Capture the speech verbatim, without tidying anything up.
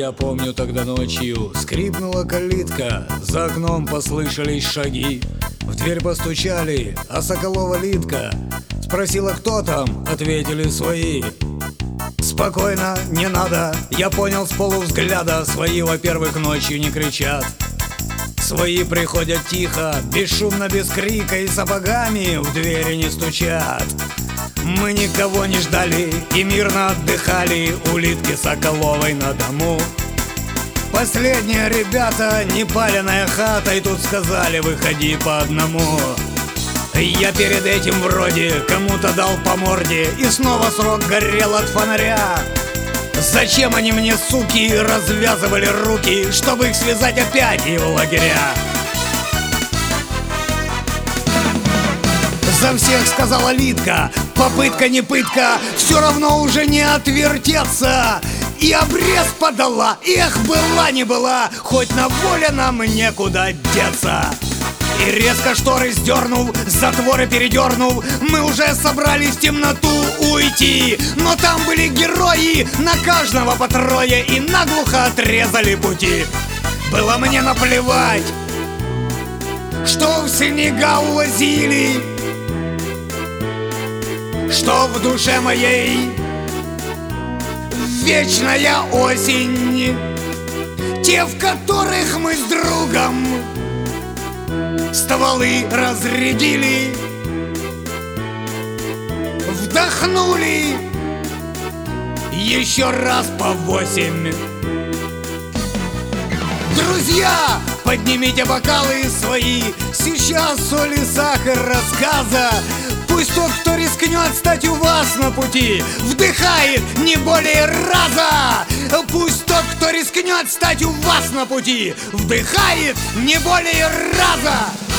я помню, тогда ночью скрипнула калитка, за окном послышались шаги. В дверь постучали, а Соколова Лидка спросила, кто там, ответили свои. Спокойно, не надо, я понял с полувзгляда, свои, во-первых, ночью не кричат. Свои приходят тихо, бесшумно, без крика, и сапогами в двери не стучат. Мы никого не ждали и мирно отдыхали у Лидки Соколовой на дому. Последние ребята, непаленная хата, и тут сказали: выходи по одному. Я перед этим вроде кому-то дал по морде, и снова срок горел от фонаря. Зачем они мне, суки, развязывали руки, чтобы их связать опять и в лагеря? За всех сказала Лидка, попытка не пытка, все равно уже не отвертеться. И обрез подала, эх, была не была, хоть на воле нам некуда деться. И резко шторы сдернул, затворы передернул, мы уже собрались в темноту уйти. Но там были герои, на каждого по трое, и наглухо отрезали пути. Было мне наплевать, что в снега увозили, что в душе моей вечная осень, те, в которых мы с другом стволы разрядили, вдохнули еще раз по восемь. Друзья, поднимите бокалы свои, сейчас соль и сахар рассказа. Пусть тот, кто рискнет стать у вас на пути, вдыхает не более раза. Пусть тот, кто рискнет стать у вас на пути, вдыхает не более раза.